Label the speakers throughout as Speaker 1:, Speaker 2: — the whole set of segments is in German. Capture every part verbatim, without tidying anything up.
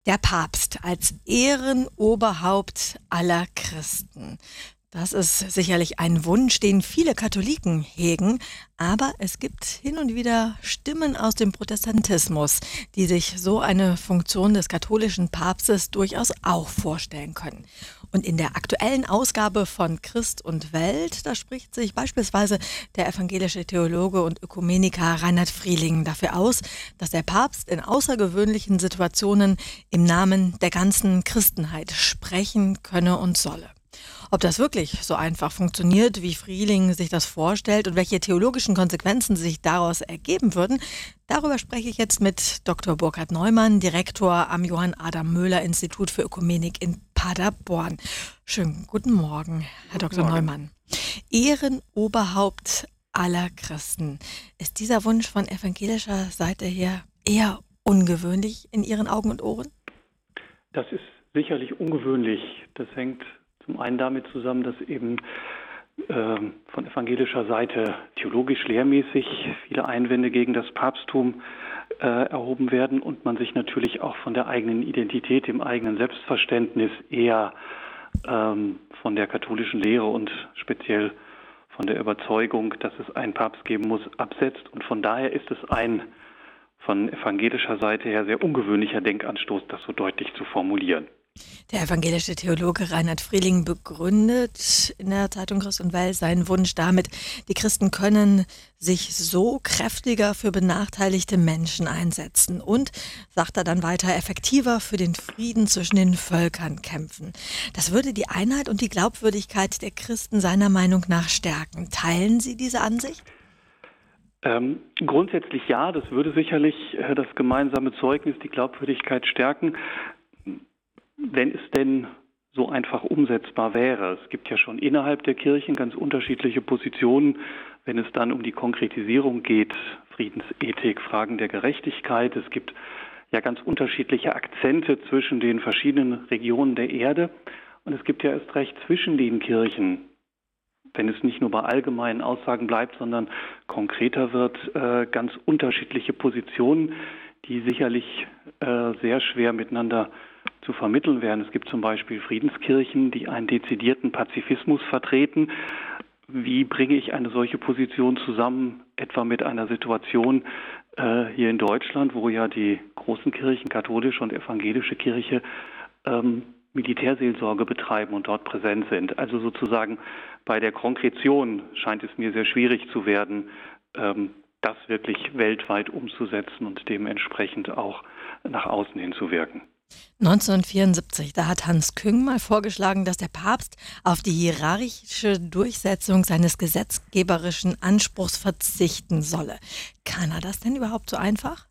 Speaker 1: Der Papst als Ehrenoberhaupt aller Christen. Das ist sicherlich ein Wunsch, den viele Katholiken hegen, aber es gibt hin und wieder Stimmen aus dem Protestantismus, die sich so eine Funktion des katholischen Papstes durchaus auch vorstellen können. Und in der aktuellen Ausgabe von Christ und Welt, da spricht sich beispielsweise der evangelische Theologe und Ökumeniker Reinhard Frieling dafür aus, dass der Papst in außergewöhnlichen Situationen im Namen der ganzen Christenheit sprechen könne und solle. Ob das wirklich so einfach funktioniert, wie Frieling sich das vorstellt und welche theologischen Konsequenzen sich daraus ergeben würden, darüber spreche ich jetzt mit Doktor Burkhard Neumann, Direktor am Johann Adam Möhler Institut für Ökumenik in Paderborn. Schönen guten Morgen, Herr Doktor
Speaker 2: Morgen.
Speaker 1: Neumann. Ehrenoberhaupt aller Christen. Ist dieser Wunsch von evangelischer Seite her eher ungewöhnlich in Ihren Augen und Ohren?
Speaker 2: Das ist sicherlich ungewöhnlich. Das hängt zum einen damit zusammen, dass eben äh, von evangelischer Seite theologisch lehrmäßig viele Einwände gegen das Papsttum äh, erhoben werden und man sich natürlich auch von der eigenen Identität, dem eigenen Selbstverständnis eher ähm, von der katholischen Lehre und speziell von der Überzeugung, dass es einen Papst geben muss, absetzt. Und von daher ist es ein von evangelischer Seite her sehr ungewöhnlicher Denkanstoß, das so deutlich zu formulieren.
Speaker 1: Der evangelische Theologe Reinhard Frieling begründet in der Zeitung Christ und Welt seinen Wunsch damit, die Christen können sich so kräftiger für benachteiligte Menschen einsetzen und, sagt er dann weiter, effektiver für den Frieden zwischen den Völkern kämpfen. Das würde die Einheit und die Glaubwürdigkeit der Christen seiner Meinung nach stärken. Teilen Sie diese Ansicht?
Speaker 2: Ähm, grundsätzlich ja, das würde sicherlich äh, das gemeinsame Zeugnis, die Glaubwürdigkeit stärken. Wenn es denn so einfach umsetzbar wäre. Es gibt ja schon innerhalb der Kirchen ganz unterschiedliche Positionen, wenn es dann um die Konkretisierung geht, Friedensethik, Fragen der Gerechtigkeit. Es gibt ja ganz unterschiedliche Akzente zwischen den verschiedenen Regionen der Erde. Und es gibt ja erst recht zwischen den Kirchen, wenn es nicht nur bei allgemeinen Aussagen bleibt, sondern konkreter wird, äh, ganz unterschiedliche Positionen, die sicherlich äh, sehr schwer miteinander zu vermitteln wären. Es gibt zum Beispiel Friedenskirchen, die einen dezidierten Pazifismus vertreten. Wie bringe ich eine solche Position zusammen, etwa mit einer Situation äh, hier in Deutschland, wo ja die großen Kirchen, katholische und evangelische Kirche, ähm, Militärseelsorge betreiben und dort präsent sind. Also sozusagen bei der Konkretion scheint es mir sehr schwierig zu werden, ähm, das wirklich weltweit umzusetzen und dementsprechend auch nach außen hin zu wirken.
Speaker 1: neunzehnhundertvierundsiebzig, da hat Hans Küng mal vorgeschlagen, dass der Papst auf die hierarchische Durchsetzung seines gesetzgeberischen Anspruchs verzichten solle. Kann er das denn überhaupt so einfach?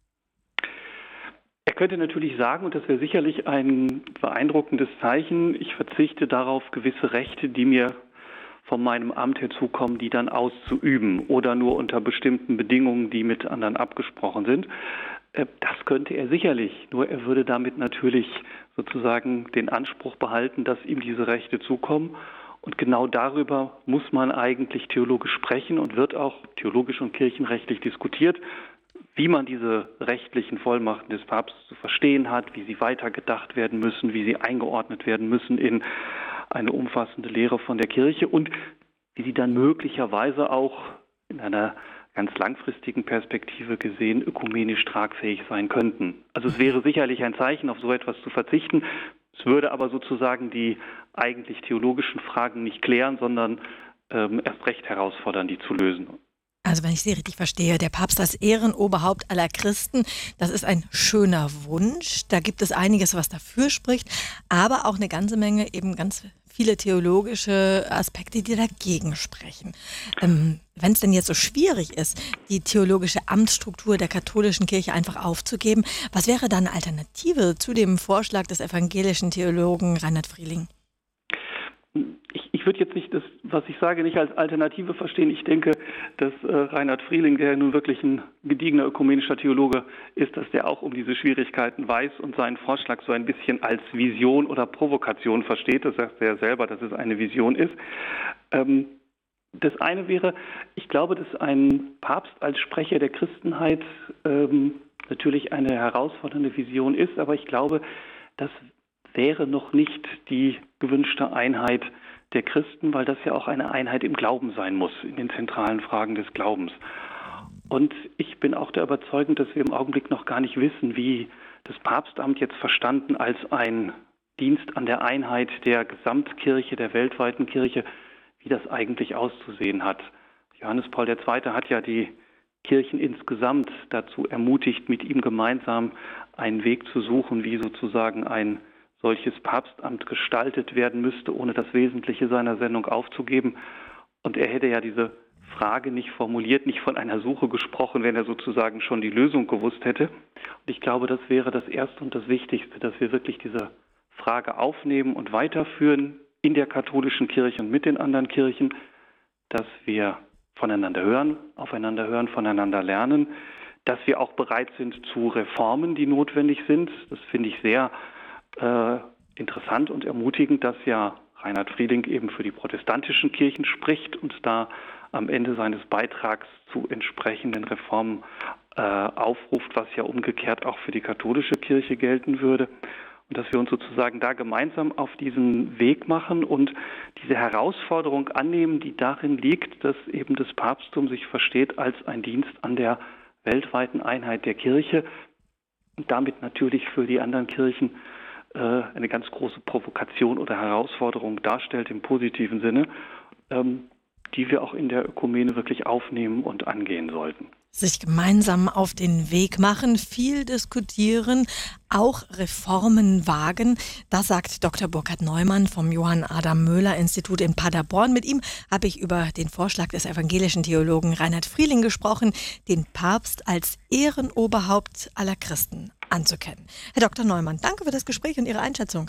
Speaker 2: Er könnte natürlich sagen, und das wäre sicherlich ein beeindruckendes Zeichen, ich verzichte darauf, gewisse Rechte, die mir von meinem Amt her zukommen, die dann auszuüben oder nur unter bestimmten Bedingungen, die mit anderen abgesprochen sind. Das könnte er sicherlich, nur er würde damit natürlich sozusagen den Anspruch behalten, dass ihm diese Rechte zukommen. Und genau darüber muss man eigentlich theologisch sprechen und wird auch theologisch und kirchenrechtlich diskutiert, wie man diese rechtlichen Vollmachten des Papstes zu verstehen hat, wie sie weitergedacht werden müssen, wie sie eingeordnet werden müssen in eine umfassende Lehre von der Kirche und wie sie dann möglicherweise auch in einer ganz langfristigen Perspektive gesehen ökumenisch tragfähig sein könnten. Also es wäre sicherlich ein Zeichen, auf so etwas zu verzichten. Es würde aber sozusagen die eigentlich theologischen Fragen nicht klären, sondern ähm, erst recht herausfordern, die zu lösen.
Speaker 1: Also wenn ich Sie richtig verstehe, der Papst als Ehrenoberhaupt aller Christen, das ist ein schöner Wunsch. Da gibt es einiges, was dafür spricht, aber auch eine ganze Menge, eben ganz viele theologische Aspekte, die dagegen sprechen. Ähm, wenn es denn jetzt so schwierig ist, die theologische Amtsstruktur der katholischen Kirche einfach aufzugeben, was wäre dann eine Alternative zu dem Vorschlag des evangelischen Theologen Reinhard Frieling?
Speaker 2: Ich, ich würde jetzt nicht das, was ich sage, nicht als Alternative verstehen. Ich denke, dass äh, Reinhard Frieling, der nun wirklich ein gediegener ökumenischer Theologe ist, dass der auch um diese Schwierigkeiten weiß und seinen Vorschlag so ein bisschen als Vision oder Provokation versteht. Das sagt er selber, dass es eine Vision ist. Ähm, das eine wäre, ich glaube, dass ein Papst als Sprecher der Christenheit ähm, natürlich eine herausfordernde Vision ist, aber ich glaube, das wäre noch nicht die gewünschte Einheit der Christen, weil das ja auch eine Einheit im Glauben sein muss, in den zentralen Fragen des Glaubens. Und ich bin auch der Überzeugung, dass wir im Augenblick noch gar nicht wissen, wie das Papstamt jetzt verstanden als ein Dienst an der Einheit der Gesamtkirche, der weltweiten Kirche, wie das eigentlich auszusehen hat. Johannes Paul der Zweite hat ja die Kirchen insgesamt dazu ermutigt, mit ihm gemeinsam einen Weg zu suchen, wie sozusagen ein solches Papstamt gestaltet werden müsste, ohne das Wesentliche seiner Sendung aufzugeben. Und er hätte ja diese Frage nicht formuliert, nicht von einer Suche gesprochen, wenn er sozusagen schon die Lösung gewusst hätte. Und ich glaube, das wäre das Erste und das Wichtigste, dass wir wirklich diese Frage aufnehmen und weiterführen in der katholischen Kirche und mit den anderen Kirchen, dass wir voneinander hören, aufeinander hören, voneinander lernen, dass wir auch bereit sind zu Reformen, die notwendig sind. Das finde ich sehr äh, interessant und ermutigend, dass ja Reinhard Frieding eben für die protestantischen Kirchen spricht und da am Ende seines Beitrags zu entsprechenden Reformen äh, aufruft, was ja umgekehrt auch für die katholische Kirche gelten würde. Und dass wir uns sozusagen da gemeinsam auf diesen Weg machen und diese Herausforderung annehmen, die darin liegt, dass eben das Papsttum sich versteht als ein Dienst an der weltweiten Einheit der Kirche und damit natürlich für die anderen Kirchen äh, eine ganz große Provokation oder Herausforderung darstellt im positiven Sinne, ähm, die wir auch in der Ökumene wirklich aufnehmen und angehen sollten.
Speaker 1: Sich gemeinsam auf den Weg machen, viel diskutieren, auch Reformen wagen. Das sagt Doktor Burkhard Neumann vom Johann Adam Möhler Institut in Paderborn. Mit ihm habe ich über den Vorschlag des evangelischen Theologen Reinhard Frieding gesprochen, den Papst als Ehrenoberhaupt aller Christen anzukennen. Herr Doktor Neumann, danke für das Gespräch und Ihre Einschätzung.